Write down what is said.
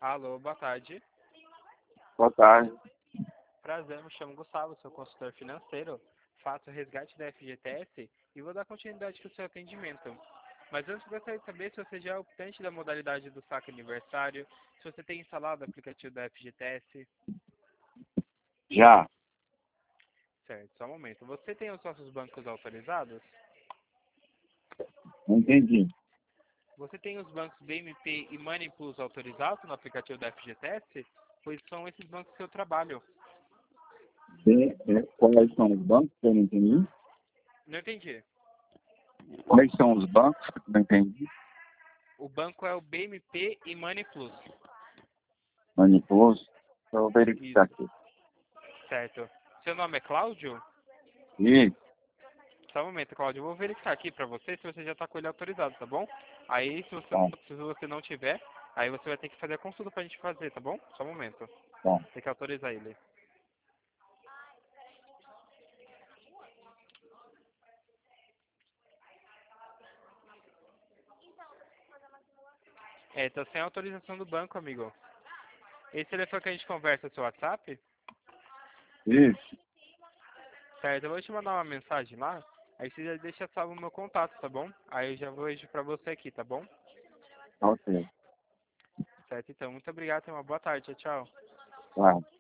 Alô, boa tarde. Boa tarde. Prazer, me chamo Gustavo, sou consultor financeiro. Faço resgate da FGTS e vou dar continuidade com o seu atendimento. Mas antes gostaria de saber se você já é optante da modalidade do saque aniversário, se você tem instalado o aplicativo da FGTS. Já. Certo, só um momento. Você tem os nossos bancos autorizados? Não entendi. Você tem os bancos BMP e Money Plus autorizados no aplicativo da FGTS? Pois são esses bancos que eu trabalho. Quais são os bancos que eu não entendi? Não entendi. Quais são os bancos que eu não entendi? O banco é o BMP e Money Plus. Manipuloso? Eu vou verificar Isso, aqui. certo. Seu nome é Cláudio? Isso. Só um momento, Cláudio. Eu vou verificar aqui pra você se você já tá com ele autorizado, tá bom? Aí, Bom, se você não tiver, aí você vai ter que fazer a consulta pra gente fazer, tá bom? Só um momento. bom. Tem que autorizar ele. É, tá sem autorização do banco, amigo. Esse telefone que a gente conversa é seu WhatsApp? Isso. Certo, eu vou te mandar uma mensagem lá. Aí você já deixa salvo o meu contato, tá bom? Aí eu já vejo pra você aqui, tá bom? Ok. Certo, então. Muito obrigado. Tenha uma boa tarde. Tchau, tchau. Tá.